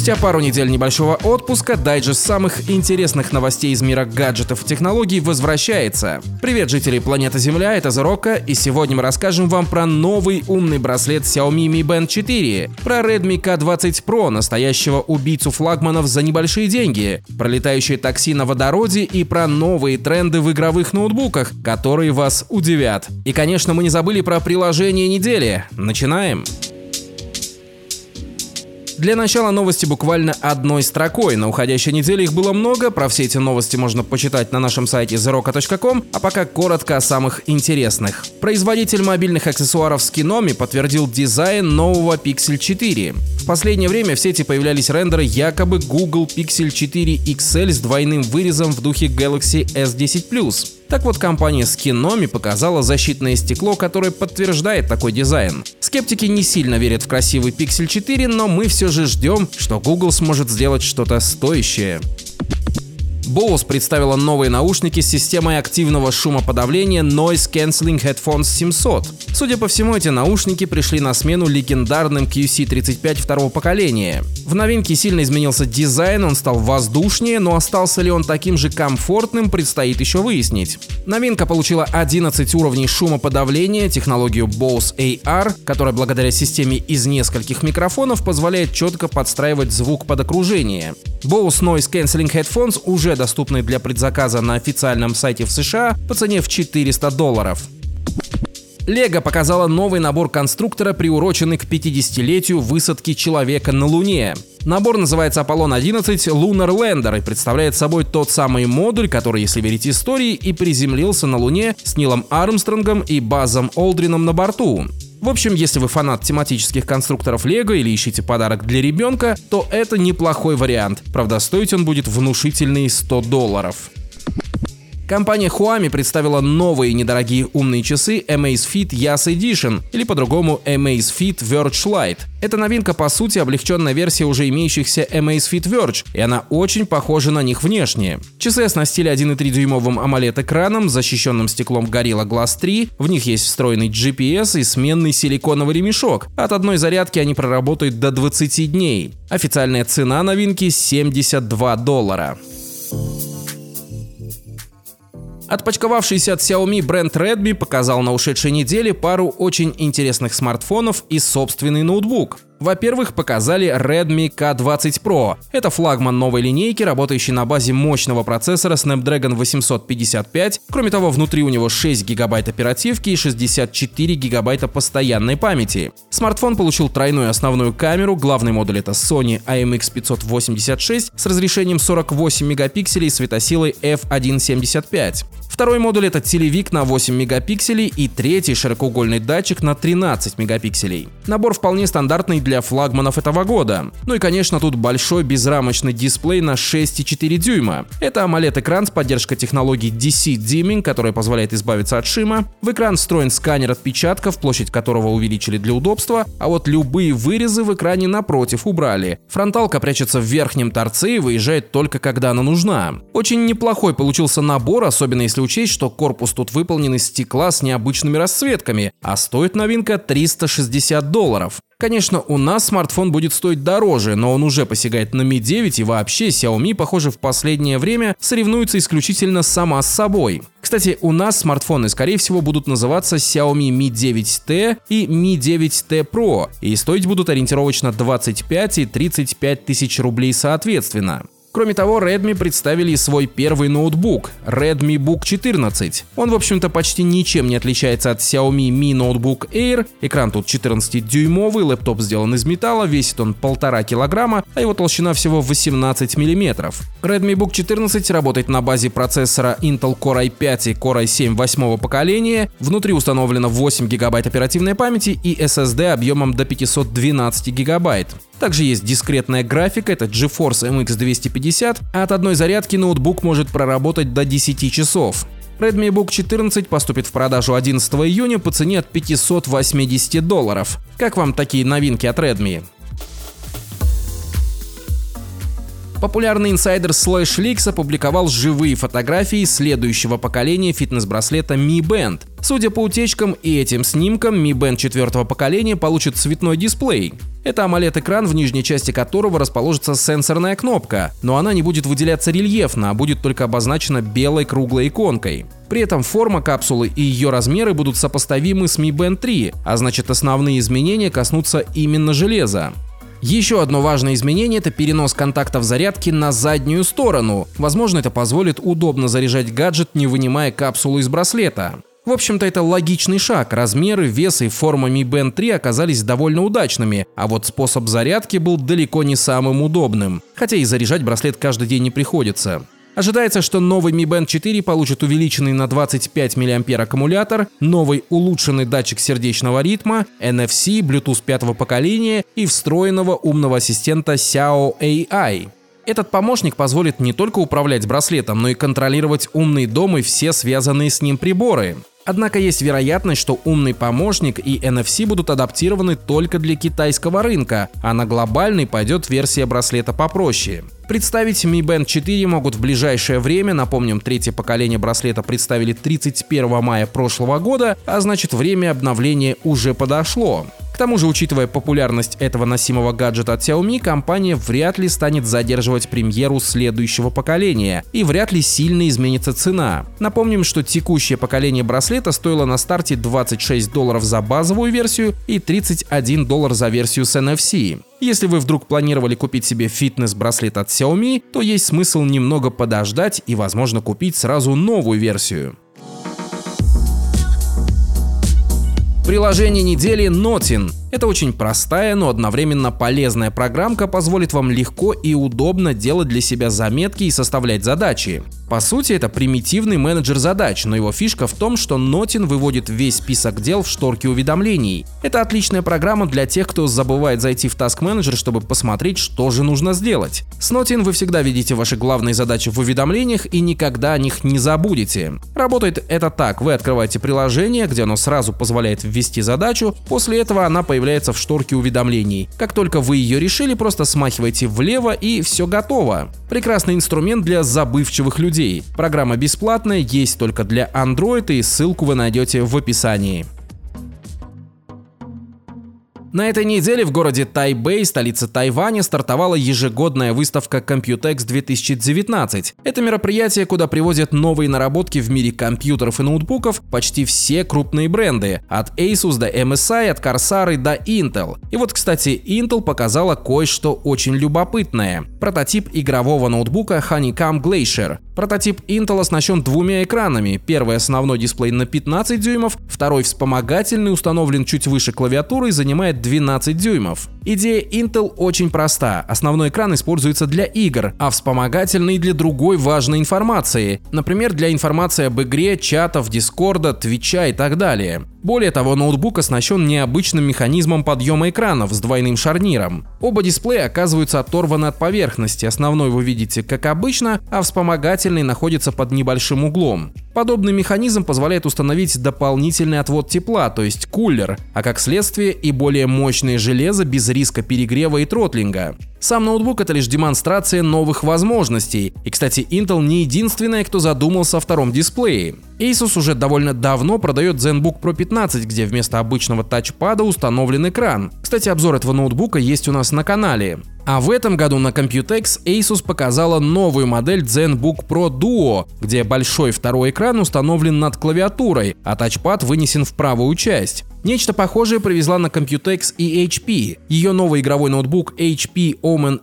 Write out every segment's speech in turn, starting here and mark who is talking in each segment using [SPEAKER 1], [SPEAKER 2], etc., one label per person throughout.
[SPEAKER 1] Спустя пару недель небольшого отпуска дайджест самых интересных новостей из мира гаджетов и технологий возвращается. Привет, жители планеты Земля, это The Rock, и сегодня мы расскажем вам про новый умный браслет Xiaomi Mi Band 4, про Redmi K20 Pro, настоящего убийцу флагманов за небольшие деньги, про летающие такси на водороде и про новые тренды в игровых ноутбуках, которые вас удивят. И, конечно, мы не забыли про приложение недели. Начинаем! Для начала новости буквально одной строкой. На уходящей неделе их было много, про все эти новости можно почитать на нашем сайте therocka.com, а пока коротко о самых интересных. Производитель мобильных аксессуаров Skinomi подтвердил дизайн нового Pixel 4. В последнее время в сети появлялись рендеры якобы Google Pixel 4 XL с двойным вырезом в духе Galaxy S10 Plus. Так вот, компания Skinomi показала защитное стекло, которое подтверждает такой дизайн. Скептики не сильно верят в красивый Pixel 4, но мы все же ждем, что Google сможет сделать что-то стоящее. Bose представила новые наушники с системой активного шумоподавления Noise Cancelling Headphones 700. Судя по всему, эти наушники пришли на смену легендарным QC35 второго поколения. В новинке сильно изменился дизайн, он стал воздушнее, но остался ли он таким же комфортным, предстоит еще выяснить. Новинка получила 11 уровней шумоподавления, технологию Bose AR, которая благодаря системе из нескольких микрофонов позволяет четко подстраивать звук под окружение. Bose Noise Cancelling Headphones уже доступны для предзаказа на официальном сайте в США по цене в $400. Лего показала новый набор конструктора, приуроченный к 50-летию высадки человека на Луне. Набор называется Apollon 11 Lunar Lander и представляет собой тот самый модуль, который, если верить истории, и приземлился на Луне с Нилом Армстронгом и Базом Олдрином на борту. В общем, если вы фанат тематических конструкторов Лего или ищете подарок для ребенка, то это неплохой вариант. Правда, стоить он будет внушительные $100. Компания Huami представила новые недорогие умные часы Amazfit Yas Edition, или по-другому Amazfit Verge Lite. Это новинка, по сути, облегченная версия уже имеющихся Amazfit Verge, и она очень похожа на них внешне. Часы оснастили 1,3-дюймовым AMOLED-экраном, защищенным стеклом Gorilla Glass 3, в них есть встроенный GPS и сменный силиконовый ремешок. От одной зарядки они проработают до 20 дней. Официальная цена новинки $72. Отпочковавшийся от Xiaomi бренд Redmi показал на ушедшей неделе пару очень интересных смартфонов и собственный ноутбук. Во-первых, показали Redmi K20 Pro. Это флагман новой линейки, работающий на базе мощного процессора Snapdragon 855. Кроме того, внутри у него 6 ГБ оперативки и 64 ГБ постоянной памяти. Смартфон получил тройную основную камеру, главный модуль это Sony IMX586 с разрешением 48 мегапикселей и светосилой f1.75. Второй модуль это телевик на 8 мегапикселей и третий широкоугольный датчик на 13 мегапикселей. Набор вполне стандартный для флагманов этого года. Ну и, конечно, тут большой безрамочный дисплей на 6,4 дюйма. Это AMOLED-экран с поддержкой технологии DC Dimming, которая позволяет избавиться от шима. В экран встроен сканер отпечатков, площадь которого увеличили для удобства, а вот любые вырезы в экране напротив убрали. Фронталка прячется в верхнем торце и выезжает только когда она нужна. Очень неплохой получился набор, особенно если учесть, что корпус тут выполнен из стекла с необычными расцветками, а стоит новинка $360. Конечно, у нас смартфон будет стоить дороже, но он уже посягает на Mi 9 и вообще Xiaomi, похоже, в последнее время соревнуется исключительно сама с собой. Кстати, у нас смартфоны, скорее всего, будут называться Xiaomi Mi 9T и Mi 9T Pro, и стоить будут ориентировочно 25 и 35 тысяч рублей соответственно. Кроме того, Redmi представили свой первый ноутбук – Redmi Book 14. Он, в общем-то, почти ничем не отличается от Xiaomi Mi Notebook Air. Экран тут 14-дюймовый, лэптоп сделан из металла, весит он 1,5 килограмма, а его толщина всего 18 мм. Redmi Book 14 работает на базе процессора Intel Core i5 и Core i7 8-го поколения. Внутри установлено 8 ГБ оперативной памяти и SSD объемом до 512 ГБ. Также есть дискретная графика, это GeForce MX 250, а от одной зарядки ноутбук может проработать до 10 часов. Redmi Book 14 поступит в продажу 11 июня по цене от $580. Как вам такие новинки от Redmi? Популярный инсайдер SlashLeaks опубликовал живые фотографии следующего поколения фитнес-браслета Mi Band. Судя по утечкам и этим снимкам, Mi Band 4-го поколения получит цветной дисплей. Это AMOLED-экран, в нижней части которого расположится сенсорная кнопка, но она не будет выделяться рельефно, а будет только обозначена белой круглой иконкой. При этом форма капсулы и ее размеры будут сопоставимы с Mi Band 3, а значит основные изменения коснутся именно железа. Еще одно важное изменение – это перенос контактов зарядки на заднюю сторону. Возможно, это позволит удобно заряжать гаджет, не вынимая капсулу из браслета. В общем-то, это логичный шаг. Размеры, вес и форма Mi Band 3 оказались довольно удачными, а вот способ зарядки был далеко не самым удобным. Хотя и заряжать браслет каждый день не приходится. Ожидается, что новый Mi Band 4 получит увеличенный на 25 мАh аккумулятор, новый улучшенный датчик сердечного ритма, NFC, Bluetooth 5-го поколения и встроенного умного ассистента Xiao AI. Этот помощник позволит не только управлять браслетом, но и контролировать умный дом и все связанные с ним приборы. Однако есть вероятность, что умный помощник и NFC будут адаптированы только для китайского рынка, а на глобальный пойдет версия браслета попроще. Представить Mi Band 4 могут в ближайшее время, напомним, третье поколение браслета представили 31 мая прошлого года, а значит время обновления уже подошло. К тому же, учитывая популярность этого носимого гаджета от Xiaomi, компания вряд ли станет задерживать премьеру следующего поколения, и вряд ли сильно изменится цена. Напомним, что текущее поколение браслета стоило на старте $26 за базовую версию и $31 за версию с NFC. Если вы вдруг планировали купить себе фитнес-браслет от Xiaomi, то есть смысл немного подождать и, возможно, купить сразу новую версию. Приложение недели Notin. Это очень простая, но одновременно полезная программка, позволит вам легко и удобно делать для себя заметки и составлять задачи. По сути, это примитивный менеджер задач, но его фишка в том, что Notin выводит весь список дел в шторке уведомлений. Это отличная программа для тех, кто забывает зайти в Task Manager, чтобы посмотреть, что же нужно сделать. С Notin вы всегда видите ваши главные задачи в уведомлениях и никогда о них не забудете. Работает это так: вы открываете приложение, где оно сразу позволяет ввести задачу, после этого она появляется в шторке уведомлений. Как только вы ее решили, просто смахиваете влево и все готово. Прекрасный инструмент для забывчивых людей. Программа бесплатная, есть только для Android, и ссылку вы найдете в описании. На этой неделе в городе Тайбэй, столице Тайваня, стартовала ежегодная выставка Computex 2019. Это мероприятие, куда привозят новые наработки в мире компьютеров и ноутбуков почти все крупные бренды, от Asus до MSI, от Corsair до Intel. И вот, кстати, Intel показала кое-что очень любопытное. Прототип игрового ноутбука Honeycomb Glacier. Прототип Intel оснащен двумя экранами. Первый основной дисплей на 15 дюймов, второй вспомогательный установлен чуть выше клавиатуры и занимает 12 дюймов. Идея Intel очень проста. Основной экран используется для игр, а вспомогательный для другой важной информации. Например, для информации об игре, чатов, Дискорда, Твича и так далее. Более того, ноутбук оснащен необычным механизмом подъема экранов с двойным шарниром. Оба дисплея оказываются оторваны от поверхности. Основной вы видите как обычно, а вспомогательный находится под небольшим углом. Подобный механизм позволяет установить дополнительный отвод тепла, то есть кулер, а как следствие и более мощное железо без риска перегрева и тротлинга. Сам ноутбук — это лишь демонстрация новых возможностей. И, кстати, Intel не единственная, кто задумался о втором дисплее. Asus уже довольно давно продает ZenBook Pro 15, где вместо обычного тачпада установлен экран. Кстати, обзор этого ноутбука есть у нас на канале. А в этом году на Computex Asus показала новую модель ZenBook Pro Duo, где большой второй экран установлен над клавиатурой, а тачпад вынесен в правую часть. Нечто похожее привезла на Computex и HP. Ее новый игровой ноутбук HP Omen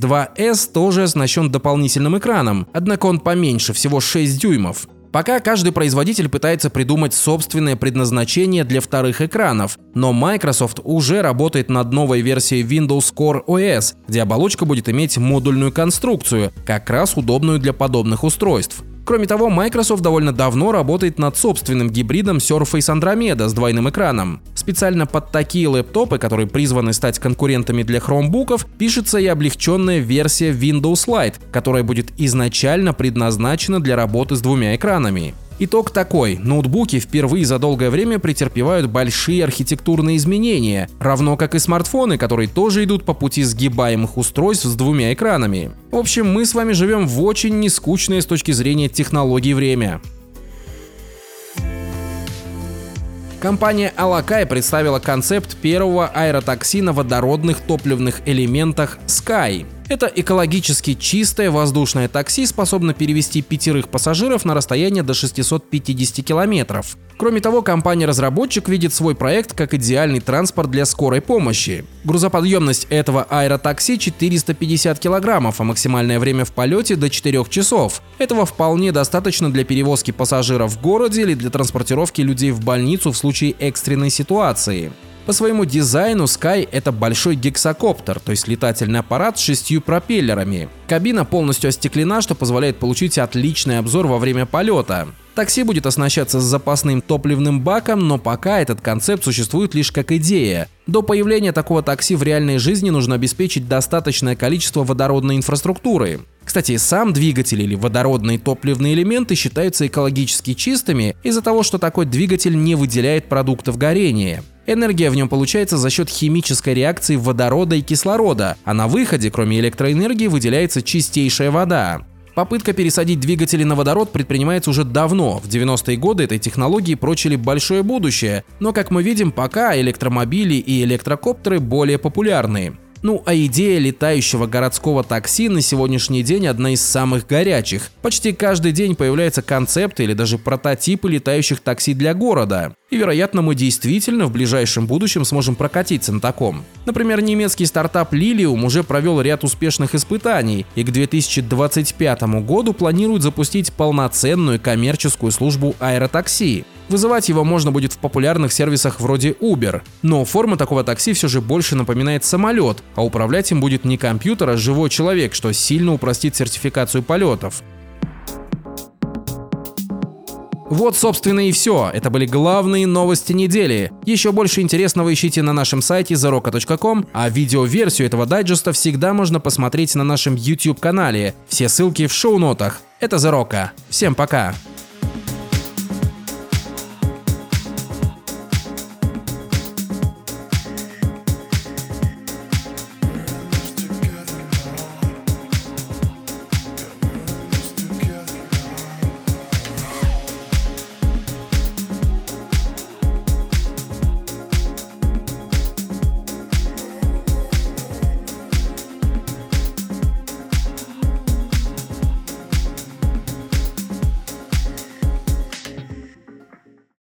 [SPEAKER 1] X2S тоже оснащен дополнительным экраном, однако он поменьше, всего 6 дюймов. Пока каждый производитель пытается придумать собственное предназначение для вторых экранов, но Microsoft уже работает над новой версией Windows Core OS, где оболочка будет иметь модульную конструкцию, как раз удобную для подобных устройств. Кроме того, Microsoft довольно давно работает над собственным гибридом Surface Andromeda с двойным экраном. Специально под такие лэптопы, которые призваны стать конкурентами для хромбуков, пишется и облегченная версия Windows Lite, которая будет изначально предназначена для работы с двумя экранами. Итог такой: ноутбуки впервые за долгое время претерпевают большие архитектурные изменения, равно как и смартфоны, которые тоже идут по пути сгибаемых устройств с двумя экранами. В общем, мы с вами живем в очень нескучное с точки зрения технологий время. Компания Alakai представила концепт первого аэротакси на водородных топливных элементах Sky. Это экологически чистое воздушное такси способно перевезти 5 пассажиров на расстояние до 650 километров. Кроме того, компания-разработчик видит свой проект как идеальный транспорт для скорой помощи. Грузоподъемность этого аэротакси 450 килограммов, а максимальное время в полете до 4 часов. Этого вполне достаточно для перевозки пассажиров в городе или для транспортировки людей в больницу в случае экстренной ситуации. По своему дизайну Sky — это большой гексакоптер, то есть летательный аппарат с 6 пропеллерами. Кабина полностью остеклена, что позволяет получить отличный обзор во время полета. Такси будет оснащаться с запасным топливным баком, но пока этот концепт существует лишь как идея. До появления такого такси в реальной жизни нужно обеспечить достаточное количество водородной инфраструктуры. Кстати, сам двигатель или водородные топливные элементы считаются экологически чистыми из-за того, что такой двигатель не выделяет продуктов горения. Энергия в нем получается за счет химической реакции водорода и кислорода, а на выходе, кроме электроэнергии, выделяется чистейшая вода. Попытка пересадить двигатели на водород предпринимается уже давно. В 90-е годы этой технологии прочили большое будущее, но, как мы видим, пока электромобили и электрокоптеры более популярны. Ну а идея летающего городского такси на сегодняшний день одна из самых горячих. Почти каждый день появляются концепты или даже прототипы летающих такси для города. И, вероятно, мы действительно в ближайшем будущем сможем прокатиться на таком. Например, немецкий стартап Lilium уже провел ряд успешных испытаний и к 2025 году планирует запустить полноценную коммерческую службу аэротакси. Вызывать его можно будет в популярных сервисах вроде Uber. Но форма такого такси все же больше напоминает самолет, а управлять им будет не компьютер, а живой человек, что сильно упростит сертификацию полетов. Вот, собственно, и все. Это были главные новости недели. Еще больше интересного ищите на нашем сайте theroka.com, а видеоверсию этого дайджеста всегда можно посмотреть на нашем YouTube-канале. Все ссылки в шоу-нотах. Это The Roka. Всем пока!